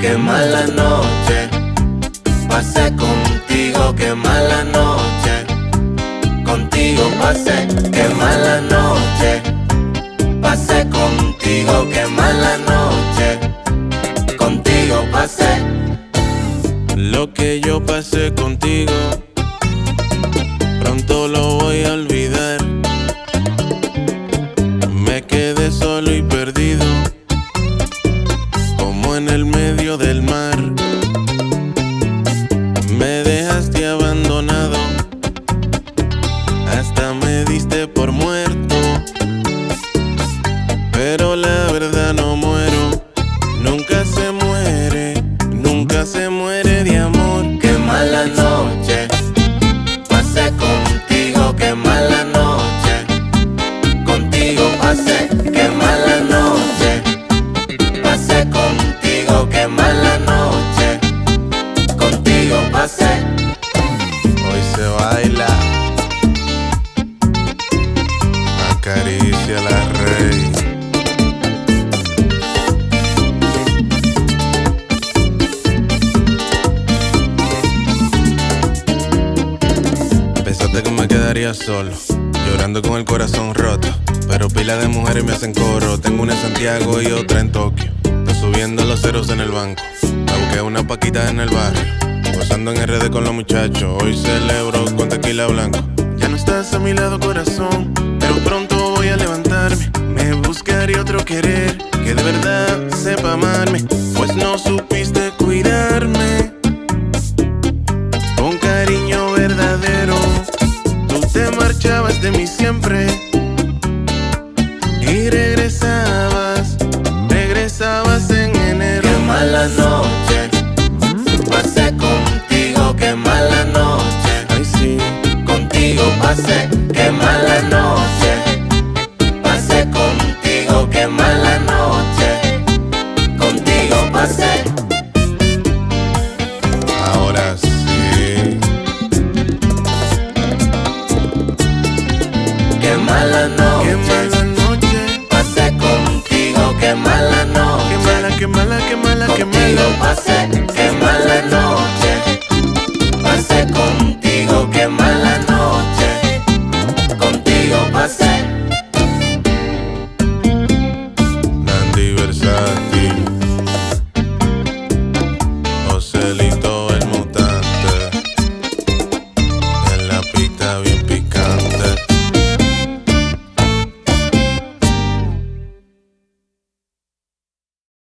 qué mala noche pasé contigo, qué mala noche. Contigo pasé, qué mala noche. Pasé contigo, qué mala noche. Contigo pasé. Lo que yo pasé contigo, pronto lo voy a olvidar. Me quedé solo y perdido, como en el medio del mar. Me dejaste abandonado, hasta me diste por muerto. Pero la verdad no muero, nunca se muere, nunca se muere de amor. Qué mala noche pasé contigo, qué mala noche. Contigo pasé, qué mala noche. Pasé contigo, qué mala noche. Contigo pasé. Hoy se baila, acaricia la rey. Pensaste que me quedaría solo, llorando con el corazón roto. Pero pila de mujeres me hacen coro. Tengo una en Santiago y otra en Tokio. Estoy subiendo los ceros en el banco. Me busqué una paquita en el barrio, gozando en RD con los muchachos. Hoy celebro con tequila blanco. Ya no estás a mi lado, corazón.